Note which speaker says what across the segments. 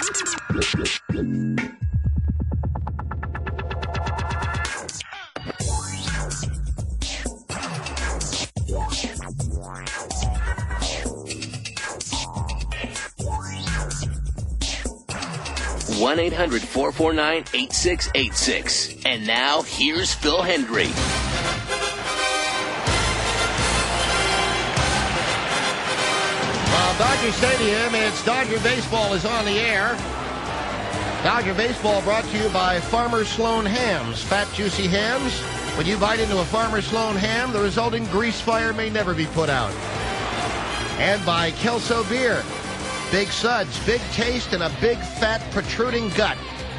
Speaker 1: 1-800-449-8686. And now, here's Phil Hendry.
Speaker 2: Well, Dodger Stadium, it's Dodger Baseball is on the air. Dodger Baseball brought to you by Farmer Sloan Hams. Fat, juicy hams. When you bite into a Farmer Sloan ham, the resulting grease fire may never be put out. And by Kelso Beer. Big suds, big taste, and a big, fat, protruding gut.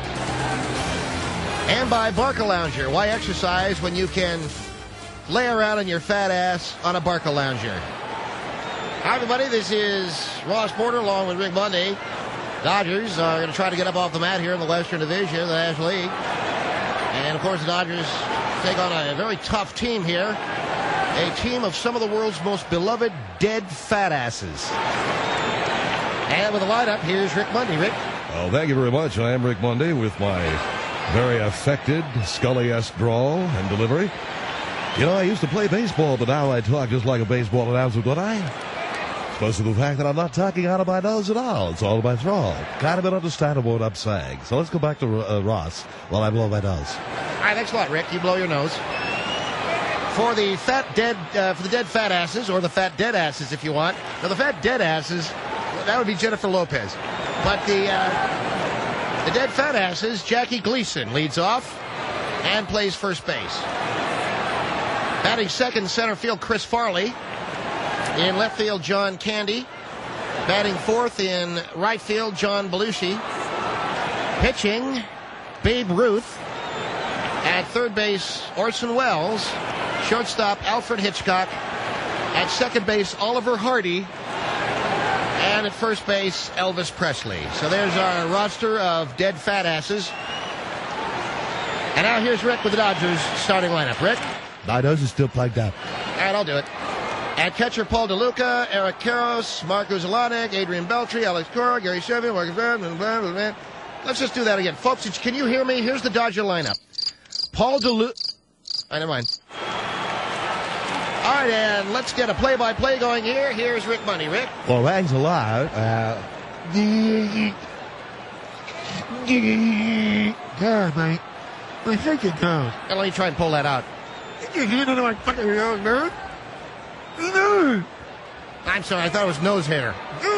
Speaker 2: And by Barcalounger. Why exercise when you can lay around on your fat ass on a Barcalounger? Hi, everybody. This is Ross Porter along with Rick Monday. Dodgers are going to try to get up off the mat here in the Western Division of the National League. And, of course, the Dodgers take on a very tough team here. A team of some of the world's most beloved dead fat asses. And with the lineup, here's Rick Monday. Rick?
Speaker 3: Well, thank you very much. I am Rick Monday with my very affected, Scully-esque drawl and delivery. You know, I used to play baseball, but now I talk just like a baseball announcer, don't I? Supposed to the fact that I'm not talking out of my nose at all. It's all my drawl. Kind of an understandable what I'm saying. So let's go back to Ross while I blow my nose.
Speaker 2: All right, thanks a lot, Rick. You blow your nose. For the dead fat asses, or the fat dead asses if you want. Now, the fat dead asses... that would be Jennifer Lopez. But the dead fat asses, Jackie Gleason leads off and plays first base. Batting second, center field, Chris Farley. In left field, John Candy. Batting fourth in right field, John Belushi. Pitching, Babe Ruth. At third base, Orson Welles. Shortstop, Alfred Hitchcock. At second base, Oliver Hardy. And at first base, Elvis Presley. So there's our roster of dead fat asses. And now here's Rick with the Dodgers starting lineup. Rick?
Speaker 3: My nose is still plugged up.
Speaker 2: All right, I'll do it. At catcher, Paul DeLuca, Eric Karros, Marco Zelanek, Adrian Beltre, Alex Cora, Gary Sheffield, Marcus Brown, blah, blah, blah. Let's just do that again. Folks, can you hear me? Here's the Dodger lineup. Paul DeLuca. Never mind. All right, and let's get a play-by-play going here. Here's Rick Money. Rick?
Speaker 3: Well, thanks a lot.
Speaker 2: God, mate. I think it goes. Let me try and pull that out. I'm sorry, I thought it was nose hair.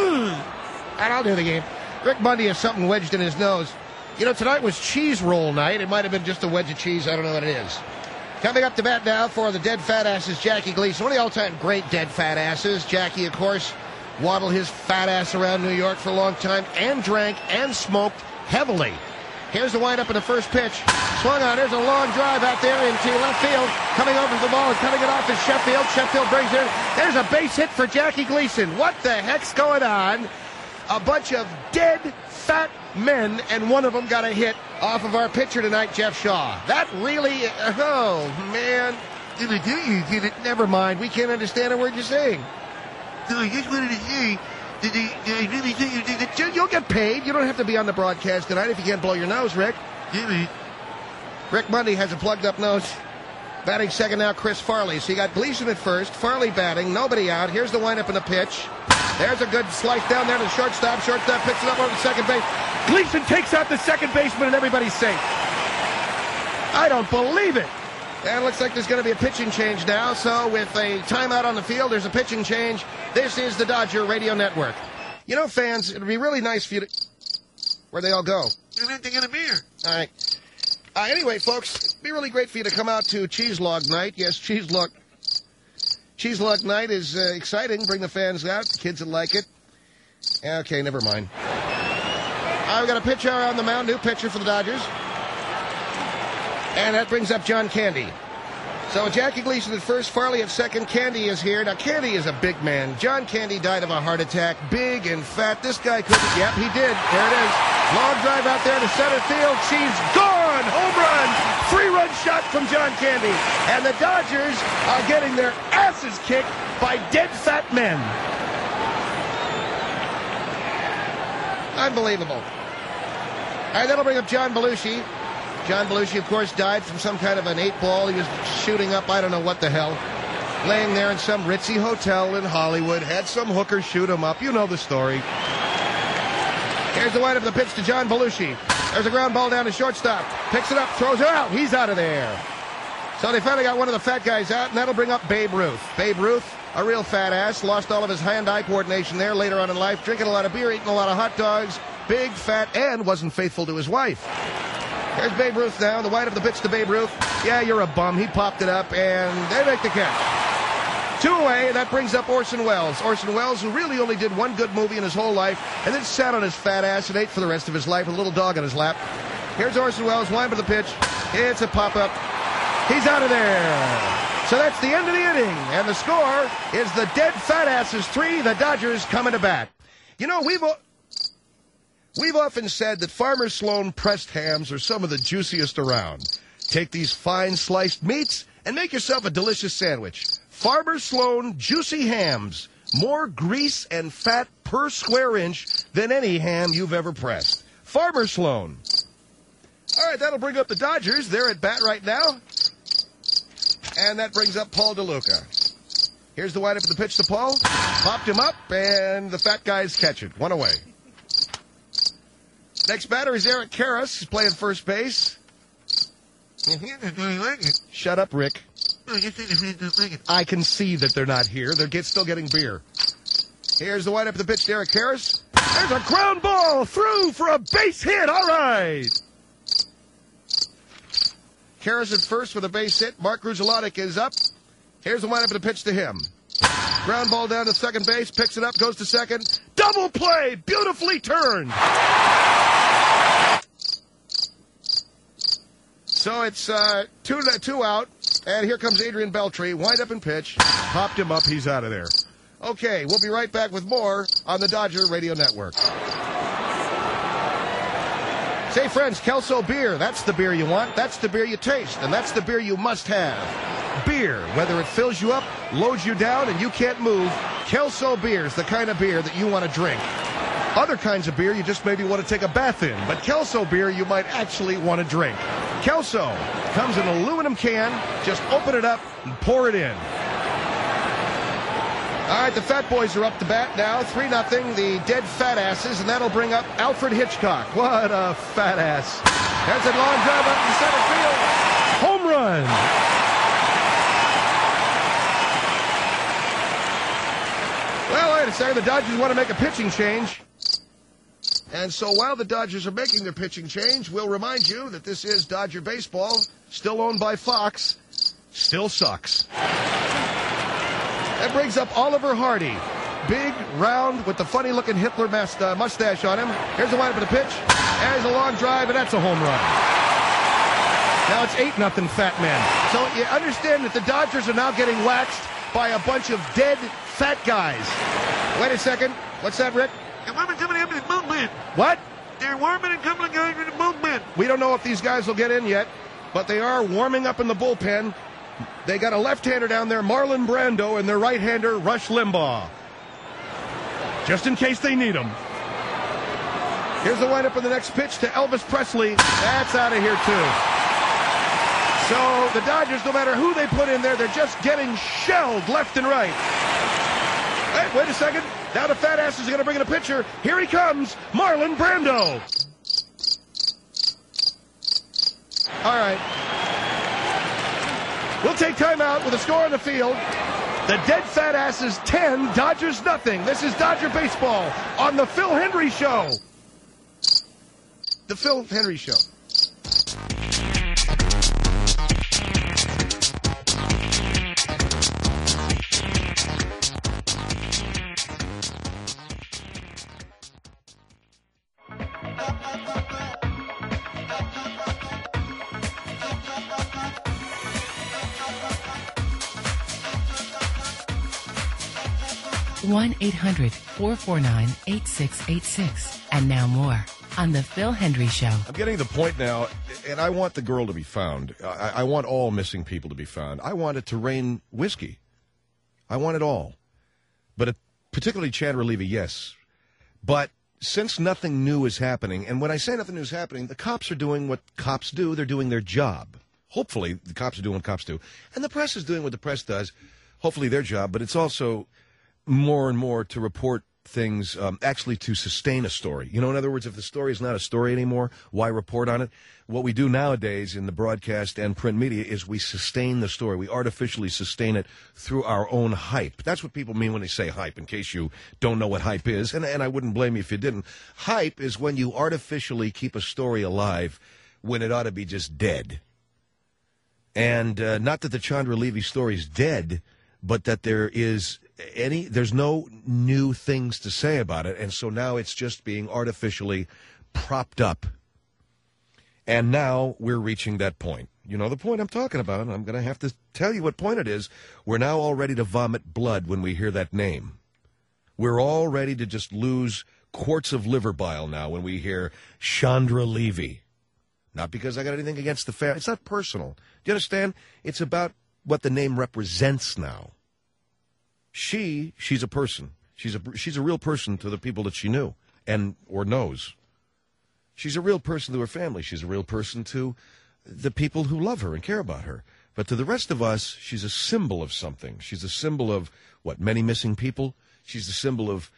Speaker 2: And I'll do the game. Rick Monday has something wedged in his nose. You know, tonight was cheese roll night. It might have been just a wedge of cheese. I don't know what it is. Coming up to bat now for the dead fat asses, Jackie Gleason. One of the all-time great dead fat asses. Jackie, of course, waddled his fat ass around New York for a long time and drank and smoked heavily. Here's the windup in the first pitch. Swung on. There's a long drive out there into left field. Coming over the ball and cutting it off is Sheffield. Sheffield brings it in. There's a base hit for Jackie Gleason. What the heck's going on? A bunch of dead fat men, and one of them got a hit off of our pitcher tonight, Jeff Shaw. That really, oh, man. Never mind. We can't understand a word you're saying. No, I just wanted to say, I really think you'll get paid. You don't have to be on the broadcast tonight if you can't blow your nose, Rick. Rick Monday has a plugged-up nose. Batting second now, Chris Farley. So you got Gleason at first, Farley batting, nobody out. Here's the windup and the pitch. There's a good slice down there to the shortstop. Shortstop picks it up over the second base. Gleason takes out the second baseman, and everybody's safe. I don't believe it. And it looks like there's going to be a pitching change now. So with a timeout on the field, there's a pitching change. This is the Dodger Radio Network. You know, fans, it would be really nice for you to... Where'd they all go? They're not to get a beer. All right. Anyway, folks, it'd be really great for you to come out to Cheese Log Night. Yes, Cheese Log Night is exciting. Bring the fans out, the kids that like it. Okay, never mind. We've got a pitcher on the mound, new pitcher for the Dodgers. And that brings up John Candy. So Jackie Gleason at first, Farley at second, Candy is here. Now, Candy is a big man. John Candy died of a heart attack, big and fat. This guy couldn't, yep, he did. There it is. Long drive out there to center field. She's gone. Home run. 3-run shot from John Candy. And the Dodgers are getting their asses kicked by dead fat men. Unbelievable. And that'll bring up John Belushi. John Belushi, of course, died from some kind of an 8-ball. He was shooting up, I don't know what the hell. Laying there in some ritzy hotel in Hollywood. Had some hooker shoot him up. You know the story. Here's the windup of the pitch to John Belushi. There's a ground ball down to shortstop. Picks it up, throws it out. He's out of there. So they finally got one of the fat guys out, and that'll bring up Babe Ruth. Babe Ruth, a real fat ass, lost all of his hand-eye coordination there later on in life, drinking a lot of beer, eating a lot of hot dogs, big, fat, and wasn't faithful to his wife. Here's Babe Ruth now, the windup of the pitch to Babe Ruth. Yeah, you're a bum. He popped it up, and they make the catch. 2 away, and that brings up Orson Welles. Orson Welles, who really only did one good movie in his whole life, and then sat on his fat ass and ate for the rest of his life with a little dog on his lap. Here's Orson Welles, wind of the pitch. It's a pop-up. He's out of there. So that's the end of the inning, and the score is the dead fat asses 3, the Dodgers coming to bat. You know, we've often said that Farmer Sloan pressed hams are some of the juiciest around. Take these fine sliced meats and make yourself a delicious sandwich. Farmer Sloan juicy hams. More grease and fat per square inch than any ham you've ever pressed. Farmer Sloan. All right, that'll bring up the Dodgers. They're at bat right now. And that brings up Paul DeLuca. Here's the windup of the pitch to Paul. Popped him up, and the fat guys catch it. 1 away. Next batter is Eric Karras. He's playing first base. Shut up, Rick. I can see that they're not here. They're still getting beer. Here's the windup of the pitch to Eric Karras. There's a ground ball through for a base hit. All right. Karras at first with a base hit. Mark Grudzielanek is up. Here's the windup of the pitch to him. Ground ball down to second base. Picks it up. Goes to second. Double play. Beautifully turned. So it's two out. And here comes Adrian Beltre. Wind up and pitch. Popped him up. He's out of there. Okay, we'll be right back with more on the Dodger Radio Network. Say, friends, Kelso Beer. That's the beer you want. That's the beer you taste. And that's the beer you must have. Beer, whether it fills you up, loads you down, and you can't move, Kelso Beer is the kind of beer that you want to drink. Other kinds of beer you just maybe want to take a bath in, but Kelso Beer you might actually want to drink. Kelso comes in an aluminum can. Just open it up and pour it in. All right, the Fat Boys are up to bat now, 3-0, the dead fat asses, and that'll bring up Alfred Hitchcock. What a fat ass. There's a long drive up to center field. Home run. Well, wait a second. The Dodgers want to make a pitching change. And so while the Dodgers are making their pitching change, we'll remind you that this is Dodger baseball, still owned by Fox, still sucks. That brings up Oliver Hardy. Big, round, with the funny-looking Hitler mustache on him. Here's the windup of the pitch. There's a long drive, and that's a home run. Now it's 8-0 Fat Man. So you understand that the Dodgers are now getting waxed by a bunch of dead fat guys. Wait a second. What's that, Rick?
Speaker 4: They're warming coming up in the movement.
Speaker 2: What?
Speaker 4: They're warming and coming going in the movement.
Speaker 2: We don't know if these guys will get in yet, but they are warming up in the bullpen. They got a left-hander down there, Marlon Brando, and their right-hander, Rush Limbaugh. Just in case they need them. Here's the windup of the next pitch to Elvis Presley. That's out of here, too. So the Dodgers, no matter who they put in there, they're just getting shelled left and right. Hey, wait a second. Now the fat ass is going to bring in a pitcher. Here he comes, Marlon Brando. All right. We'll take time out with a score on the field. The dead fat asses 10, Dodgers nothing. This is Dodger baseball on the Phil Hendry Show. The Phil Hendry Show.
Speaker 5: One 1-800-449-8686. And now more on the Phil Hendry Show.
Speaker 3: I'm getting to the point now, and I want the girl to be found. I want all missing people to be found. I want it to rain whiskey. I want it all. But particularly Chandra Levy, yes. But since nothing new is happening, and when I say nothing new is happening, the cops are doing what cops do. They're doing their job. Hopefully, the cops are doing what cops do. And the press is doing what the press does. Hopefully, their job. But it's also more and more to report things, actually to sustain a story. You know, in other words, if the story is not a story anymore, why report on it? What we do nowadays in the broadcast and print media is we sustain the story. We artificially sustain it through our own hype. That's what people mean when they say hype, in case you don't know what hype is. And I wouldn't blame you if you didn't. Hype is when you artificially keep a story alive when it ought to be just dead. And not that the Chandra Levy story is dead, but that there's no new things to say about it. And so now it's just being artificially propped up. And now we're reaching that point. You know the point I'm talking about. I'm going to have to tell you what point it is. We're now all ready to vomit blood when we hear that name. We're all ready to just lose quarts of liver bile now when we hear Chandra Levy. Not because I got anything against the family. It's not personal. Do you understand? It's about what the name represents now. She's a person. She's a real person to the people that she knew or knows. She's a real person to her family. She's a real person to the people who love her and care about her. But to the rest of us, she's a symbol of something. She's a symbol of, many missing people? She's a symbol of,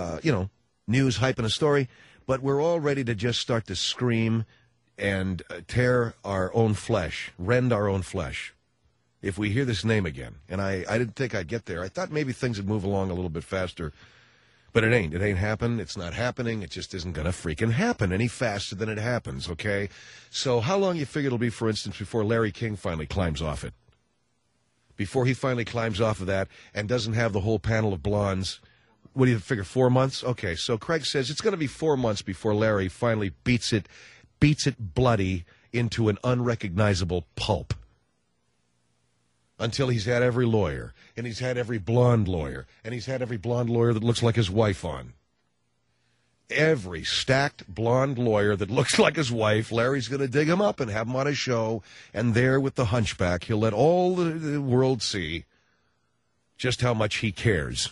Speaker 3: news, hype, and a story. But we're all ready to just start to scream and tear our own flesh, rend our own flesh, if we hear this name again. And I didn't think I'd get there. I thought maybe things would move along a little bit faster. But it ain't. It ain't happened. It's not happening. It just isn't going to freaking happen any faster than it happens, okay? So how long you figure it'll be, for instance, before Larry King finally climbs off it? Before he finally climbs off of that and doesn't have the whole panel of blondes. What do you figure, 4 months? Okay, so Craig says it's going to be 4 months before Larry finally beats it bloody into an unrecognizable pulp. Until he's had every lawyer, and he's had every blonde lawyer, and he's had every blonde lawyer that looks like his wife on. Every stacked blonde lawyer that looks like his wife, Larry's going to dig him up and have him on his show, and there with the hunchback, he'll let all the world see just how much he cares.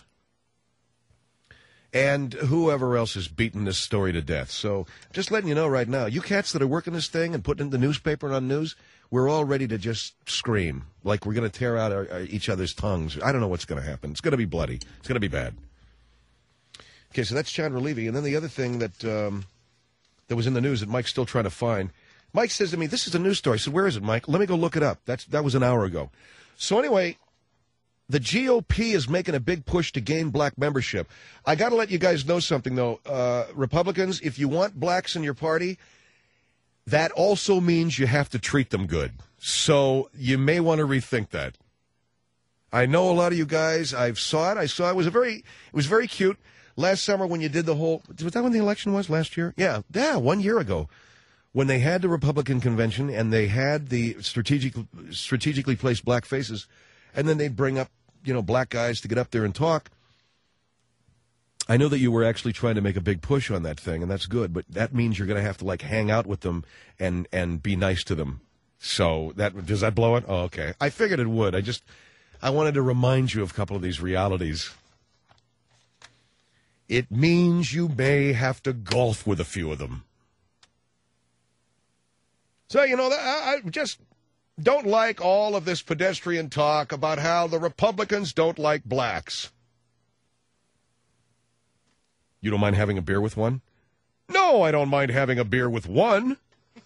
Speaker 3: And whoever else is beating this story to death. So just letting you know right now, you cats that are working this thing and putting it in the newspaper and on news, we're all ready to just scream like we're going to tear out each other's tongues. I don't know what's going to happen. It's going to be bloody. It's going to be bad. Okay, so that's Chandra Levy. And then the other thing that was in the news that Mike's still trying to find. Mike says to me, this is a news story. I said, where is it, Mike? Let me go look it up. That was an hour ago. So anyway, the GOP is making a big push to gain black membership. I got to let you guys know something, though. Republicans, if you want blacks in your party, that also means you have to treat them good. So you may want to rethink that. I know a lot of you guys. I saw it. It was very cute. Last summer when you did was that when the election was last year? Yeah, 1 year ago. When they had the Republican convention and they had the strategically placed black faces, and then they'd bring up, black guys to get up there and talk. I know that you were actually trying to make a big push on that thing, and that's good, but that means you're going to have to, hang out with them and be nice to them. So does that blow it? Oh, okay. I figured it would. I wanted to remind you of a couple of these realities. It means you may have to golf with a few of them. So, I just don't like all of this pedestrian talk about how the Republicans don't like blacks. You don't mind having a beer with one? No, I don't mind having a beer with one.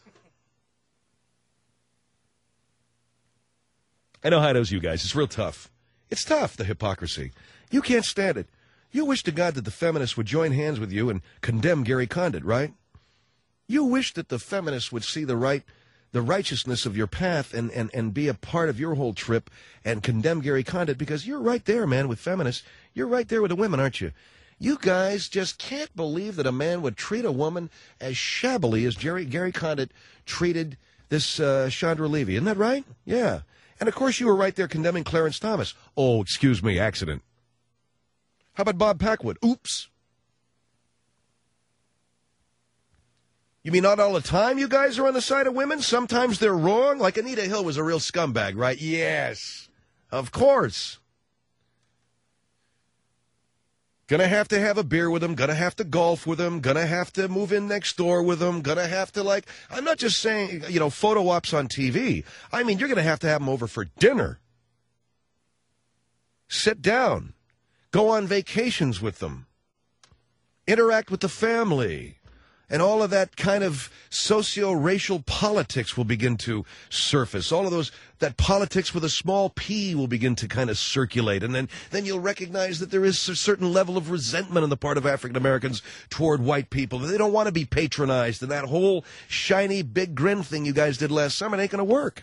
Speaker 3: I know how it is, you guys. It's real tough. It's tough, the hypocrisy. You can't stand it. You wish to God that the feminists would join hands with you and condemn Gary Condit, right? You wish that the feminists would see the righteousness of your path and be a part of your whole trip and condemn Gary Condit, because you're right there, man, with feminists. You're right there with the women, aren't you? You guys just can't believe that a man would treat a woman as shabbily as Gary Condit treated this Chandra Levy. Isn't that right? Yeah. And, of course, you were right there condemning Clarence Thomas. Oh, excuse me, accident. How about Bob Packwood? Oops. You mean not all the time you guys are on the side of women? Sometimes they're wrong? Like Anita Hill was a real scumbag, right? Yes. Of course. Gonna have to have a beer with them, gonna have to golf with them, gonna have to move in next door with them, gonna have to, like, I'm not just saying, photo ops on TV. I mean, you're gonna have them over for dinner. Sit down. Go on vacations with them. Interact with the family. And all of that kind of socio-racial politics will begin to surface. All of that politics with a small p will begin to kind of circulate. And then you'll recognize that there is a certain level of resentment on the part of African Americans toward white people. They don't want to be patronized. And that whole shiny big grin thing you guys did last summer ain't going to work.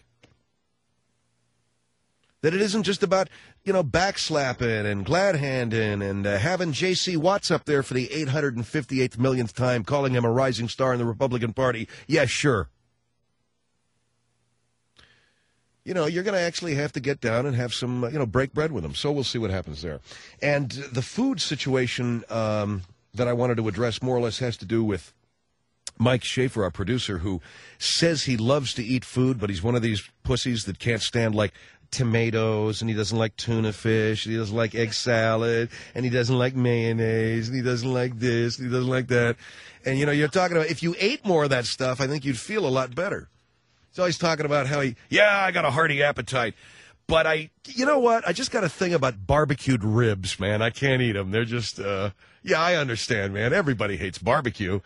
Speaker 3: That it isn't just about, backslapping and glad-handing and having J.C. Watts up there for the 858th millionth time, calling him a rising star in the Republican Party. Yeah, sure. You're going to actually have to get down and have some, break bread with them. So we'll see what happens there. And the food situation that I wanted to address more or less has to do with Mike Schaefer, our producer, who says he loves to eat food, but he's one of these pussies that can't stand, like, tomatoes, and he doesn't like tuna fish, and he doesn't like egg salad, and he doesn't like mayonnaise, and he doesn't like this, and he doesn't like that. And, you're talking about if you ate more of that stuff, I think you'd feel a lot better. He's always talking about how I got a hearty appetite. But I just got a thing about barbecued ribs, man. I can't eat them. They're just, I understand, man. Everybody hates barbecue.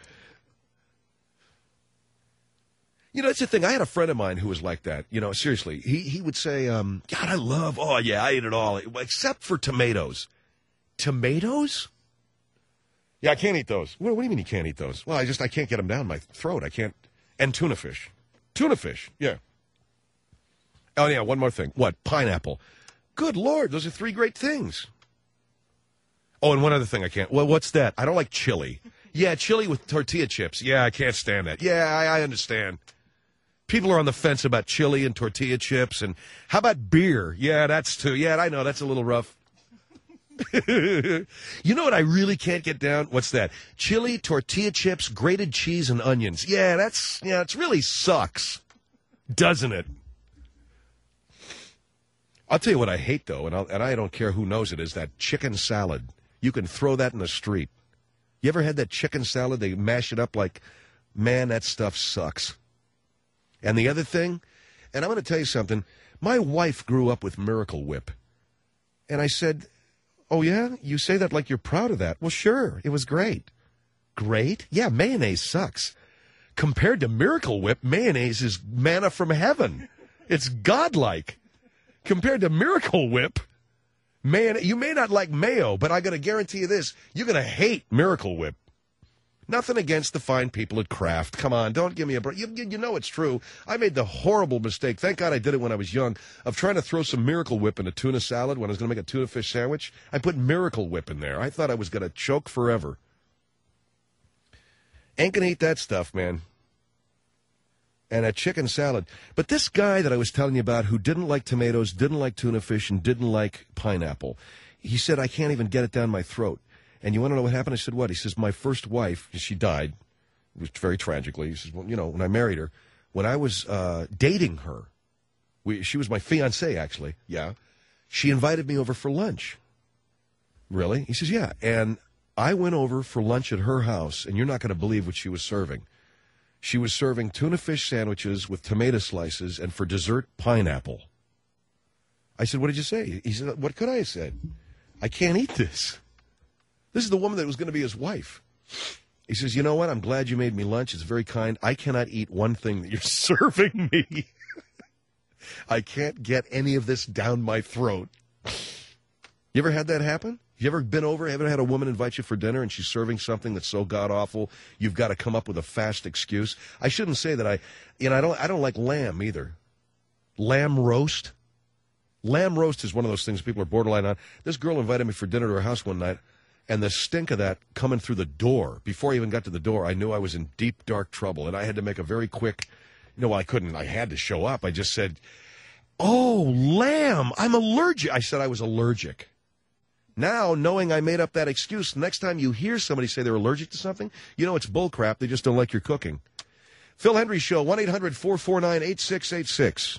Speaker 3: It's the thing. I had a friend of mine who was like that. Seriously. He would say, God, I ate it all, except for tomatoes. Tomatoes? Yeah, I can't eat those. What do you mean you can't eat those? Well, I can't get them down my throat. I can't. And tuna fish. Tuna fish, yeah. Oh, yeah, one more thing. What? Pineapple. Good Lord, those are three great things. Oh, and one other thing I can't. Well, what's that? I don't like chili. Yeah, chili with tortilla chips. Yeah, I can't stand that. Yeah, I understand. People are on the fence about chili and tortilla chips. And how about beer? Yeah, that's too. Yeah, I know. That's a little rough. You know what I really can't get down? What's that? Chili, tortilla chips, grated cheese, and onions. Yeah, it really sucks. Doesn't it? I'll tell you what I hate, though, and I don't care who knows it, is that chicken salad. You can throw that in the street. You ever had that chicken salad? They mash it up like, man, that stuff sucks. And the other thing, and I'm going to tell you something, my wife grew up with Miracle Whip. And I said, oh, yeah? You say that like you're proud of that. Well, sure, it was great. Great? Yeah, mayonnaise sucks. Compared to Miracle Whip, mayonnaise is manna from heaven. It's godlike. Compared to Miracle Whip, you may not like mayo, but I got to guarantee you this, you're going to hate Miracle Whip. Nothing against the fine people at Kraft. Come on, don't give me a break. You know it's true. I made the horrible mistake, thank God I did it when I was young, of trying to throw some Miracle Whip in a tuna salad when I was going to make a tuna fish sandwich. I put Miracle Whip in there. I thought I was going to choke forever. Ain't going to eat that stuff, man. And a chicken salad. But this guy that I was telling you about who didn't like tomatoes, didn't like tuna fish, and didn't like pineapple, he said, I can't even get it down my throat. And you want to know what happened? I said, what? He says, my first wife, she died, which very tragically. He says, well, when I married her, when I was dating her, she was my fiancée, actually, yeah, she invited me over for lunch. Really? He says, yeah. And I went over for lunch at her house, and you're not going to believe what she was serving. She was serving tuna fish sandwiches with tomato slices, and for dessert, pineapple. I said, what did you say? He said, what could I have said? I can't eat this. This is the woman that was going to be his wife. He says, you know what? I'm glad you made me lunch. It's very kind. I cannot eat one thing that you're serving me. I can't get any of this down my throat. You ever had that happen? You ever been over, ever had a woman invite you for dinner and she's serving something that's so god-awful, you've got to come up with a fast excuse? I shouldn't say that I don't like lamb either. Lamb roast? Lamb roast is one of those things people are borderline on. This girl invited me for dinner to her house one night, and the stink of that coming through the door, before I even got to the door, I knew I was in deep, dark trouble, and I had to make a very quick, I couldn't, I had to show up. I just said, oh, lamb, I'm allergic. I said I was allergic. Now, knowing I made up that excuse, next time you hear somebody say they're allergic to something, it's bullcrap. They just don't like your cooking. Phil Hendry Show, 1-800-449-8686.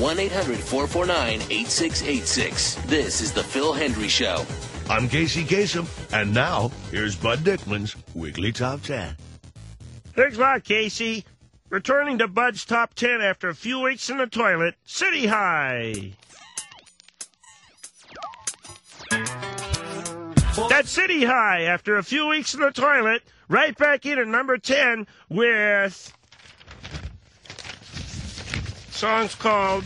Speaker 1: 1-800-449-8686. This is The Phil Hendry Show.
Speaker 6: I'm Casey Kasem, and now here's Bud Dickman's Weekly Top 10.
Speaker 7: Thanks a lot, Casey. Returning to Bud's Top 10 after a few weeks in the toilet, City High. That's City High after a few weeks in the toilet, right back in at number 10 with songs called...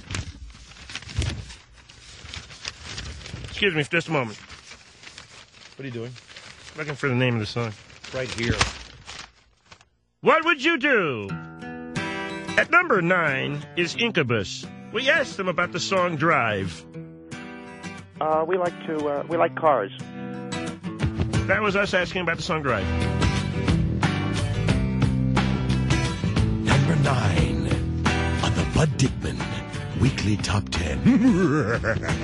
Speaker 7: Excuse me for just a moment.
Speaker 2: What are you doing?
Speaker 7: Looking for the name of the song.
Speaker 2: Right here.
Speaker 7: What would you do? At number 9 is Incubus. We asked them about the song Drive.
Speaker 8: We like cars.
Speaker 7: That was us asking about the song Drive.
Speaker 6: Number 9 on the Bud Dickman Weekly Top 10.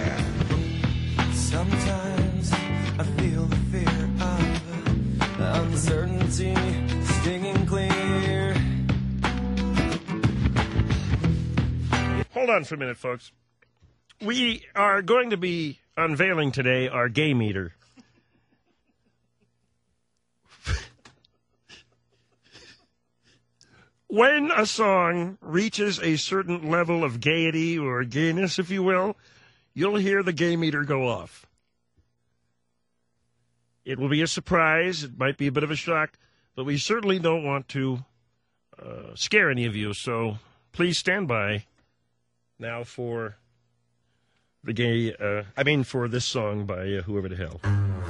Speaker 9: Sometimes I feel the fear of uncertainty stinging clear.
Speaker 7: Hold on for a minute, folks. We are going to be unveiling today our gay meter. When a song reaches a certain level of gaiety or gayness, if you will, you'll hear the gay meter go off. It will be a surprise. It might be a bit of a shock, but we certainly don't want to scare any of you, so please stand by now for the gay, for this song by whoever the hell.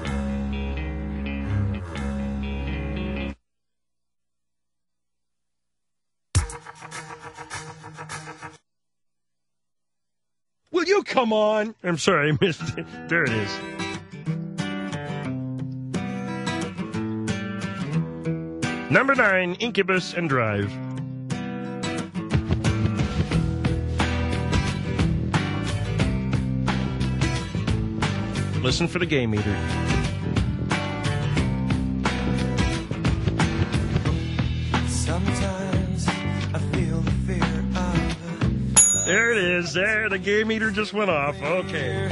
Speaker 7: Will you come on? I'm sorry, I missed it. There it is. Number 9, Incubus and Drive. Listen for the gay meter.
Speaker 9: Sometimes I feel the fear of...
Speaker 7: There it is. There, the gay meter just went off. Okay.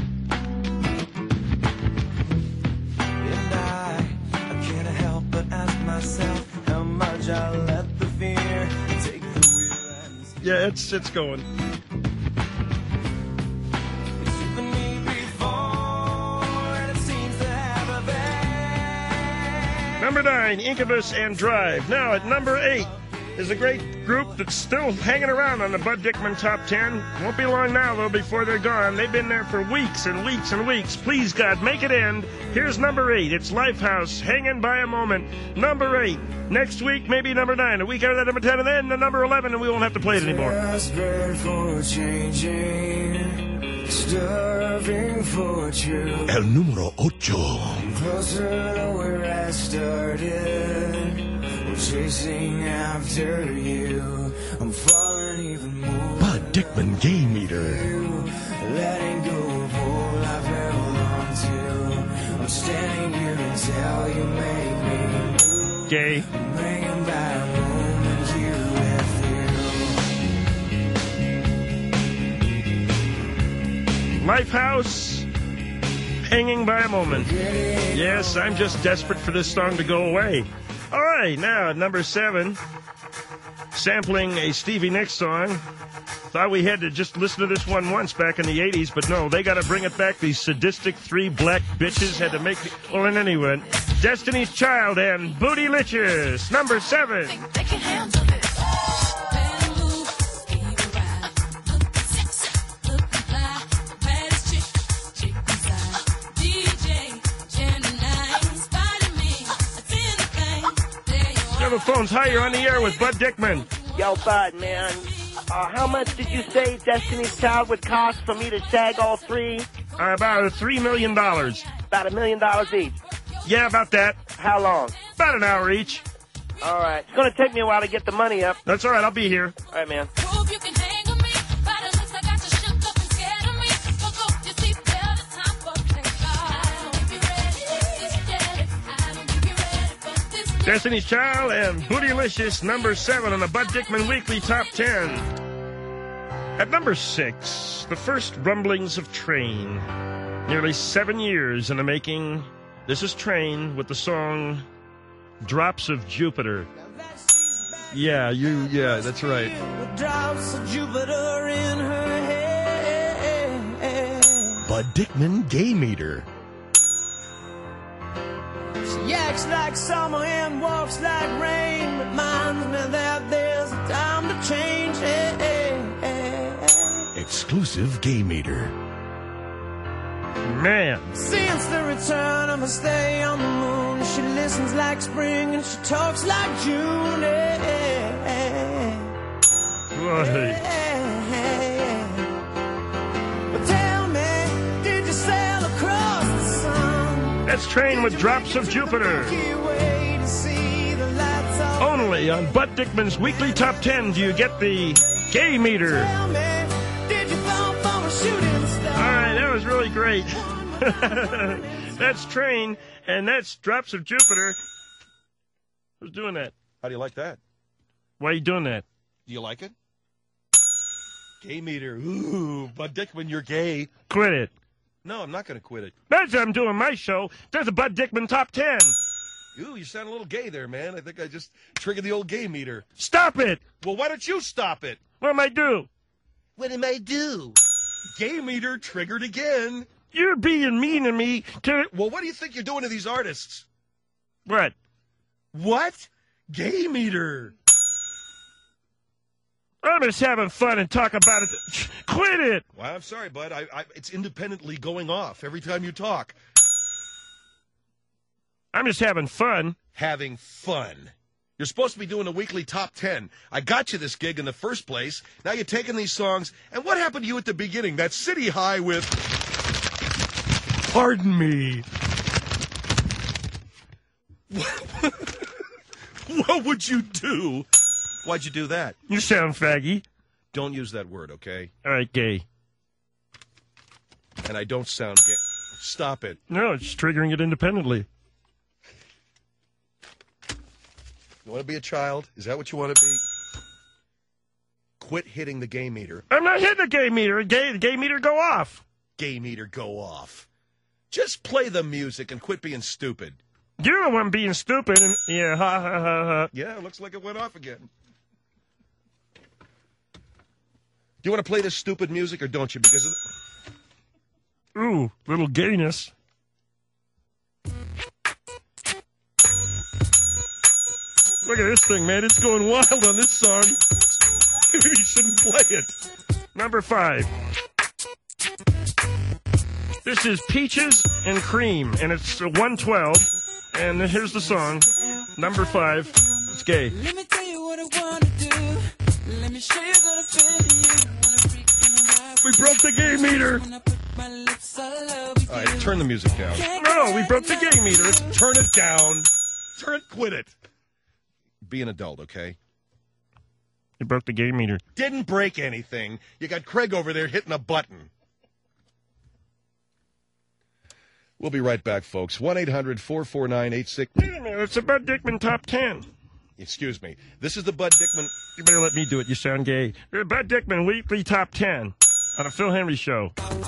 Speaker 9: And I can't help but ask myself how much I let the fear take the wheel and steer.
Speaker 7: Yeah, it's going.
Speaker 9: It's driven me before, and it seems to have a bang.
Speaker 7: Number 9, Incubus and Drive. Now at number 8 is a great group that's still hanging around on the Bud Dickman Top 10. Won't be long now, though, before they're gone. They've been there for weeks and weeks and weeks. Please, God, make it end. Here's number 8. It's Lifehouse, Hanging by a Moment. Number 8. Next week, maybe number 9. A week after that, number 10, and then the number 11, and we won't have to play it anymore.
Speaker 9: Desperate for changing, starving for truth.
Speaker 6: El número 8.
Speaker 9: Closer to where I started. Chasing after you, I'm falling even more.
Speaker 6: Bud Dickman Gay Meter.
Speaker 9: Letting go of all I've held on to. I'm standing here until you make me move.
Speaker 7: Gay.
Speaker 9: I'm hanging by a moment here with you.
Speaker 7: Lifehouse, Hanging by a Moment. Yes, I'm just desperate for this song to go away. All right, now at number 7, sampling a Stevie Nicks song. Thought we had to just listen to this one once back in the 80s, but no, they got to bring it back. These sadistic 3 black bitches had to make it. Well, in any event, Destiny's Child and Bootylicious, number 7.
Speaker 10: They can handle this.
Speaker 7: The phone's higher on the air with Bud Dickman.
Speaker 8: Yo, Bud, man. How much did you say Destiny's Child would cost for me to shag all 3?
Speaker 7: About $3 million.
Speaker 8: About $1 million each.
Speaker 7: Yeah, about that.
Speaker 8: How long?
Speaker 7: About an hour each.
Speaker 8: All right. It's going to take me a while to get the money up.
Speaker 7: That's all right. I'll be here.
Speaker 8: All right, man.
Speaker 7: Destiny's Child and Bootylicious, number 7 on the Bud Dickman Weekly Top 10. At number 6, the first rumblings of Train. Nearly 7 years in the making. This is Train with the song Drops of Jupiter.
Speaker 3: Yeah, that's right.
Speaker 9: Drops of Jupiter in her head.
Speaker 3: Bud Dickman Gay Meter.
Speaker 9: She acts like summer and walks like rain. Reminds me that there's a time to change.
Speaker 3: Exclusive Gay Meter.
Speaker 7: Man.
Speaker 9: Since the return of her stay on the moon, she listens like spring and she talks like June.
Speaker 7: Boy.
Speaker 9: But tell me, did you sail across the sun?
Speaker 7: That's Train with Drops of Jupiter. Only on Bud Dickman's Weekly Top 10 do you get the Gay Meter.
Speaker 9: Tell me, did you fall for a shooting star?
Speaker 7: All right, that was really great. That's Train, and that's Drops of Jupiter. Who's doing that?
Speaker 3: How do you like that?
Speaker 7: Why are you doing that?
Speaker 3: Do you like it? Gay Meter. Ooh, Bud Dickman, you're gay.
Speaker 7: Quit it.
Speaker 3: No, I'm not going to quit it.
Speaker 7: That's what I'm doing my show. There's a Bud Dickman Top 10.
Speaker 3: Ooh, you sound a little gay there, man. I think I just triggered the old Gay Meter.
Speaker 7: Stop it.
Speaker 3: Well, why don't you stop it?
Speaker 7: What am I do?
Speaker 3: What am I do? Gay Meter triggered again.
Speaker 7: You're being mean to me.
Speaker 3: Well, what do you think you're doing to these artists?
Speaker 7: What?
Speaker 3: What? Gay Meter.
Speaker 7: I'm just having fun and talk about it. Quit it.
Speaker 3: Well, I'm sorry, bud. It's independently going off every time you talk.
Speaker 7: I'm just having fun.
Speaker 3: Having fun. You're supposed to be doing a weekly top 10. I got you this gig in the first place. Now you're taking these songs. And what happened to you at the beginning? That City High with... Pardon me. What would you do? Why'd you do that?
Speaker 7: You sound faggy.
Speaker 3: Don't use that word, okay?
Speaker 7: All right, gay.
Speaker 3: And I don't sound gay. Stop it.
Speaker 7: No, it's triggering it independently.
Speaker 3: You want to be a child? Is that what you want to be? Quit hitting the Gay Meter.
Speaker 7: I'm not hitting the Gay Meter. The Gay Meter go off.
Speaker 3: Gay Meter go off. Just play the music and quit being stupid.
Speaker 7: You're the one being stupid. And yeah, ha, ha, ha, ha.
Speaker 3: Yeah, looks like it went off again. Do you want to play this stupid music or don't you? Because of the...
Speaker 7: Ooh, little gayness. Look at this thing, man. It's going wild on this song. Maybe you shouldn't play it. Number 5. This is Peaches and Cream, and it's 112. And here's the song. Number 5. It's gay.
Speaker 9: Let me tell you what I want to do. Let me show you that I feel you.
Speaker 7: We broke the Gay Meter.
Speaker 3: All right, turn the music down.
Speaker 7: No, we broke the Gay Meter.
Speaker 3: Turn it down. Quit it. Be an adult, okay?
Speaker 7: You broke the Gay Meter.
Speaker 3: Didn't break anything. You got Craig over there hitting a button. We'll be right back, folks. 1-800-449-86...
Speaker 7: Wait a minute, it's a Bud Dickman Top 10.
Speaker 3: Excuse me. This is the Bud Dickman...
Speaker 7: You better let me do it. You sound gay. The Bud Dickman Weekly Top 10 on a Phil Henry Show.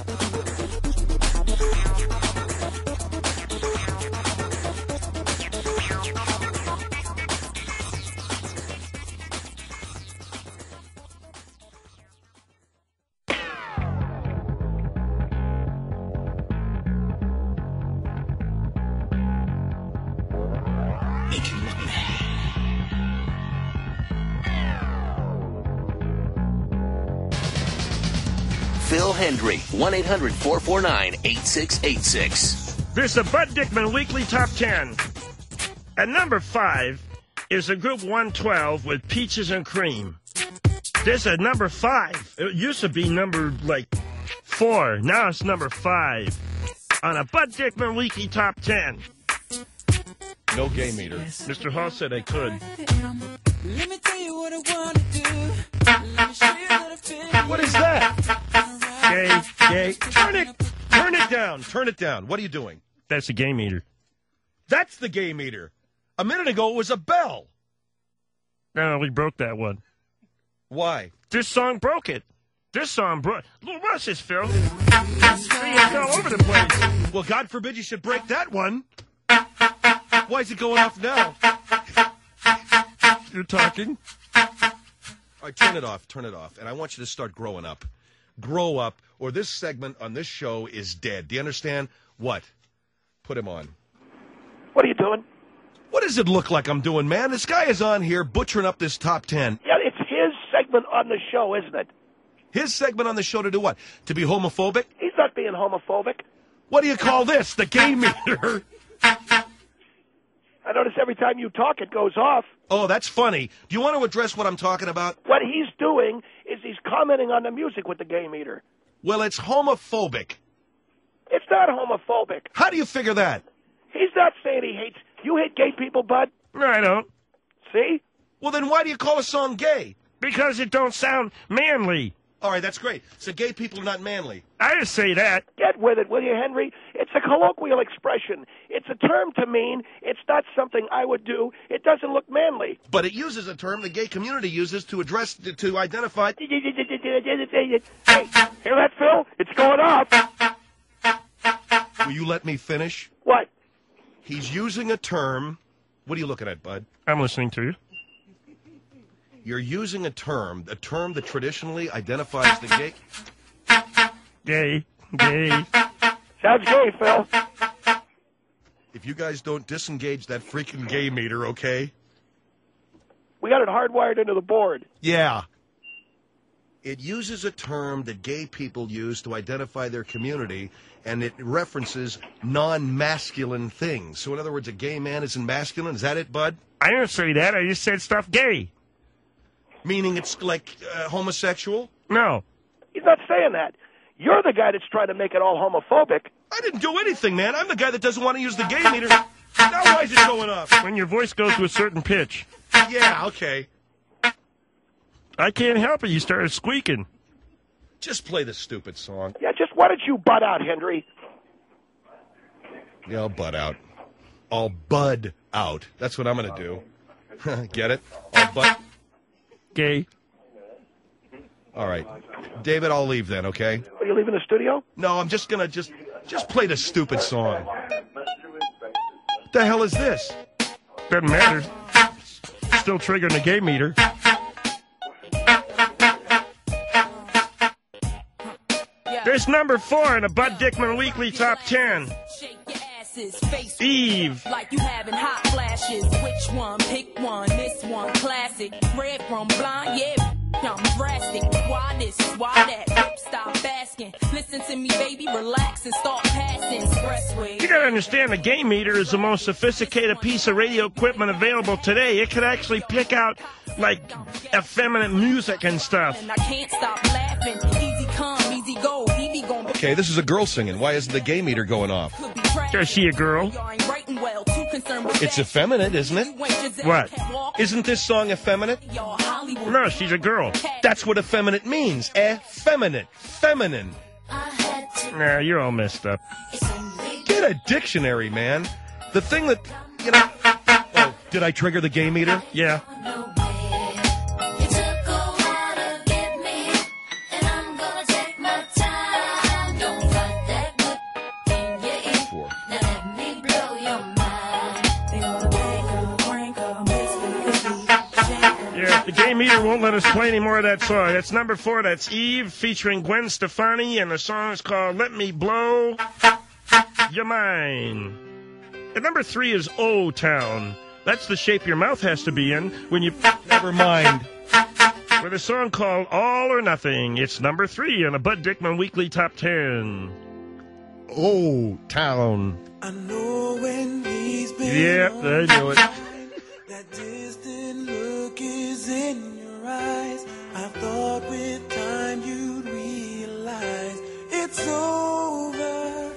Speaker 1: Phil Hendry, 1-800-449-8686.
Speaker 7: This is the Bud Dickman Weekly Top 10. At number 5 is the group 112 with Peaches and Cream. This is number 5. It used to be number, 4. Now it's number 5 on a Bud Dickman Weekly Top 10.
Speaker 3: No Gay Meter.
Speaker 7: Mr. Hall said I could.
Speaker 9: Let me tell you what I want to do. Let me show you that I feel you.
Speaker 3: What is that?
Speaker 7: Gay.
Speaker 3: Turn it down. Turn it down. What are you doing?
Speaker 7: That's the Gay Meter.
Speaker 3: That's the Gay Meter. A minute ago it was a bell.
Speaker 7: No, we broke that one.
Speaker 3: Why?
Speaker 7: This song broke it. This song, bro. What's this, Phil? It's all over the place.
Speaker 10: Well, God forbid you should break that one. Why is it going off now?
Speaker 7: You're talking.
Speaker 10: All right, turn it off. Turn it off. And I want you to start growing up. Grow up, or this segment on this show is dead. Do you understand? What? Put him on.
Speaker 8: What are you doing?
Speaker 10: What does it look like I'm doing, man? This guy is on here butchering up this top 10.
Speaker 8: Yeah, it's his segment on the show, isn't it?
Speaker 10: His segment on the show to do what? To be homophobic?
Speaker 8: He's not being homophobic.
Speaker 10: What do you call this? The gay meter?
Speaker 8: I notice every time you talk, it goes off.
Speaker 10: Oh, that's funny. Do you want to address what I'm talking about?
Speaker 8: What he's doing is he's commenting on the music with the gay meter.
Speaker 10: Well, it's homophobic.
Speaker 8: It's not homophobic.
Speaker 10: How do you figure that?
Speaker 8: He's not saying he hates... You hate gay people, Bud?
Speaker 7: No, I don't.
Speaker 8: See?
Speaker 10: Well, then why do you call a song gay?
Speaker 7: Because it don't sound manly.
Speaker 10: All right, that's great. So gay people are not manly.
Speaker 7: I didn't say that.
Speaker 8: Get with it, will you, Henry? It's a colloquial expression. It's a term to mean it's not something I would do. It doesn't look manly.
Speaker 10: But it uses a term the gay community uses to address, to identify...
Speaker 8: Hey, hear that, Phil? It's going off.
Speaker 10: Will you let me finish?
Speaker 8: What?
Speaker 10: He's using a term... What are you looking at, Bud?
Speaker 7: I'm listening to you.
Speaker 10: You're using a term that traditionally identifies the gay...
Speaker 7: Gay. Gay.
Speaker 8: Sounds gay, Phil.
Speaker 10: If you guys don't disengage that freaking gay meter, okay?
Speaker 8: We got it hardwired into the board.
Speaker 10: Yeah. It uses a term that gay people use to identify their community, and it references non-masculine things. So, in other words, a gay man isn't masculine. Is that it, Bud?
Speaker 7: I didn't say that. I just said stuff gay.
Speaker 10: Meaning it's like homosexual?
Speaker 7: No.
Speaker 8: He's not saying that. You're the guy that's trying to make it all homophobic.
Speaker 10: I didn't do anything, man. I'm the guy that doesn't want to use the gay meter. Now why is it going up?
Speaker 7: When your voice goes to a certain pitch.
Speaker 10: Yeah, okay.
Speaker 7: I can't help it. You started squeaking.
Speaker 10: Just play the stupid song.
Speaker 8: Yeah, just why don't you butt out, Henry?
Speaker 10: Yeah, I'll butt out. I'll bud out. That's what I'm going to do. Get it? I'll butt...
Speaker 7: Gay.
Speaker 10: All right. David, I'll leave then, okay?
Speaker 8: Are you leaving the studio?
Speaker 10: No, I'm just going to just play the stupid song. What the hell is this?
Speaker 7: Doesn't matter. Still triggering the gay meter. There's number 4 in the Bud Dickman Weekly Top 10. Eve.
Speaker 11: Like you having hot flashes. Which one? Pick one. This one classic. Red from blind, yeah. I'm drastic. Why this? Why that? Stop asking. Listen to me, baby. Relax and start passing. Expressway.
Speaker 7: You gotta understand, the gay meter is the most sophisticated piece of radio equipment available today. It could actually pick out, like, effeminate music and stuff.
Speaker 11: And I can't stop laughing. Easy come, easy go. He be going.
Speaker 10: Okay, this is a girl singing. Why isn't the gay meter going off?
Speaker 7: Is she a girl?
Speaker 10: It's effeminate, isn't it?
Speaker 7: What?
Speaker 10: Isn't this song effeminate?
Speaker 7: No, she's a girl.
Speaker 10: That's what effeminate means. Effeminate. Feminine.
Speaker 7: Nah, you're all messed up.
Speaker 10: Get a dictionary, man. The thing that, you know... Oh, did I trigger the gay meter?
Speaker 7: Yeah. The gay meter won't let us play any more of that song. That's number 4. That's Eve featuring Gwen Stefani, and the song is called Let Me Blow Your Mind. And number 3 is O-Town. That's the shape your mouth has to be in when you...
Speaker 10: Never mind.
Speaker 7: With a song called All or Nothing. It's number 3 on the Bud Dickman Weekly Top 10. O-Town.
Speaker 9: I know when he's been
Speaker 7: Yep, I knew it.
Speaker 9: That distant look is in your eyes. I thought with time you'd realize it's over.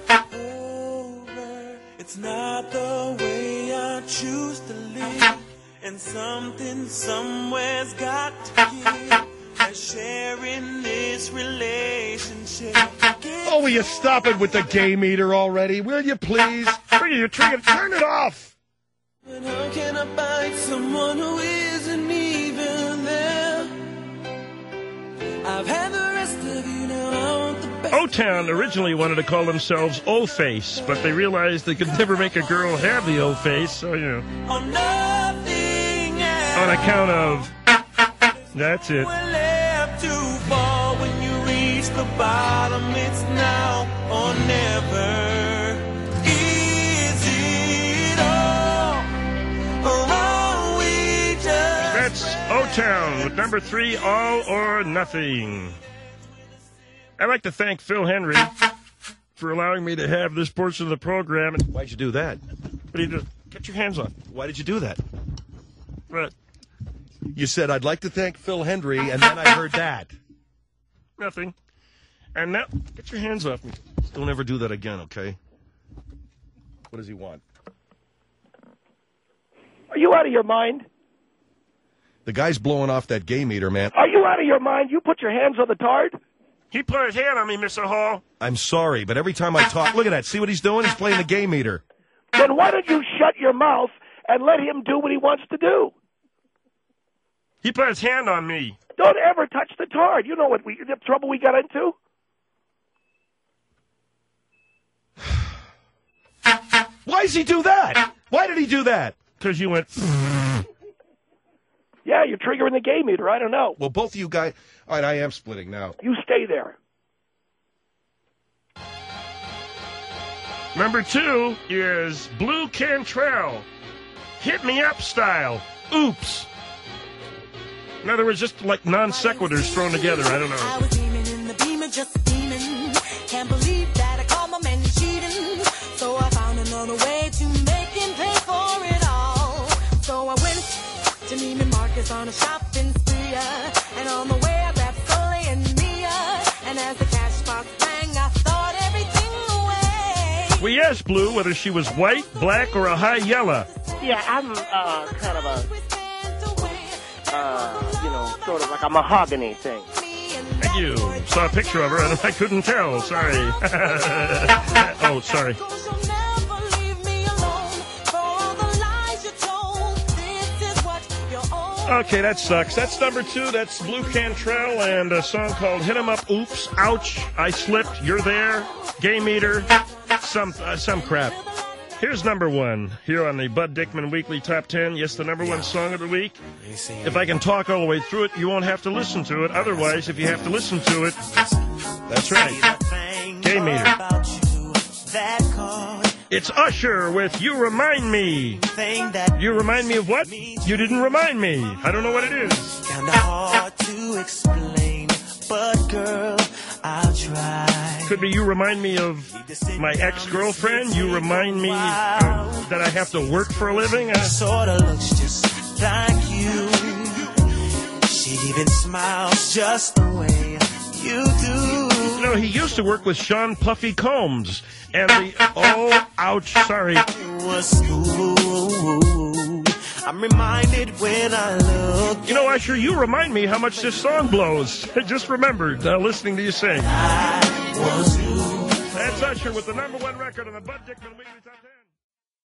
Speaker 9: It's not the way I choose to live, and something somewhere's got to give. As sharing this relationship.
Speaker 10: Oh, will you stop it with the gay meter already? Will you please?
Speaker 7: Will you turn it off?
Speaker 9: And how can I find someone who isn't even there? I've had the rest of
Speaker 7: O-Town originally wanted to call themselves O-Face, but they realized they could never make a girl have the O-Face, so, you know. On account of... That's it.
Speaker 9: Left to fall when you reach the bottom. It's now or never. Is it all, or are we just...
Speaker 7: That's O-Town with number 3, All or Nothing. I'd like to thank Phil Henry for allowing me to have this portion of the program.
Speaker 10: Why'd you do that?
Speaker 7: What do you do? Get your hands off.
Speaker 10: Why did you do that?
Speaker 7: What?
Speaker 10: You said, I'd like to thank Phil Hendry, and then I heard that.
Speaker 7: Nothing. And now, get your hands off me.
Speaker 10: Don't ever do that again, okay? What does he want?
Speaker 8: Are you out of your mind?
Speaker 10: The guy's blowing off that gay meter, man.
Speaker 8: Are you out of your mind? You put your hands on the tard?
Speaker 7: He put his hand on me, Mr. Hall.
Speaker 10: I'm sorry, but every time I talk, look at that. See what he's doing? He's playing the gay meter.
Speaker 8: Then why don't you shut your mouth and let him do what he wants to do?
Speaker 7: He put his hand on me.
Speaker 8: Don't ever touch the tard. You know what the trouble we got into?
Speaker 10: Why does he do that? Why did he do that?
Speaker 7: Because you went...
Speaker 8: Yeah, you're triggering the gay meter. I don't know.
Speaker 10: Well, both of you guys... All right, I am splitting now.
Speaker 8: You stay there.
Speaker 7: Number 2 is Blue Cantrell. Hit me up style. Oops. In other words, just like non sequiturs thrown together. I don't know.
Speaker 11: I was beaming in the beamer, just beaming. Can't believe that I called my man cheating. So I found another way to make him pay for it all. So I went to Neiman Marcus on a shopping spree. And on the way I grabbed Sully and Mia. And as the cash box rang, I thought everything away.
Speaker 7: We asked Blue whether she was white, black, or a high yellow.
Speaker 8: Yeah, I'm kind of a, sort of like a mahogany thing.
Speaker 7: Thank you. Saw a picture of her and I couldn't tell. Sorry. Oh, sorry. Okay, that sucks. That's number 2. That's Blue Cantrell and a song called Hit 'Em Up, Oops, Ouch, I Slipped, You're There, Gay Meter, some crap. Here's number 1 here on the Bud Dickman Weekly Top 10. Yes, the number 1 song of the week. If I can talk all the way through it, you won't have to listen to it. Otherwise, if you have to listen to it, that's right. Gay Meter. It's Usher with You Remind Me. You remind me of what? You didn't remind me. I don't know what it is.
Speaker 9: Kinda hard to explain, but girl, I'll try.
Speaker 7: Could be you remind me of my ex-girlfriend. You remind me that I have to work for a living.
Speaker 9: Sorta looks just like you. She even smiles just the way you do.
Speaker 7: You know, he used to work with Sean Puffy Combs. And the, oh, ouch, sorry.
Speaker 9: Was smooth. I'm reminded when I look.
Speaker 7: You know, Usher, you remind me how much this song blows. I just remembered listening to you sing. That's Usher with the number 1 record on the Bud Dickman Weekly Top 10.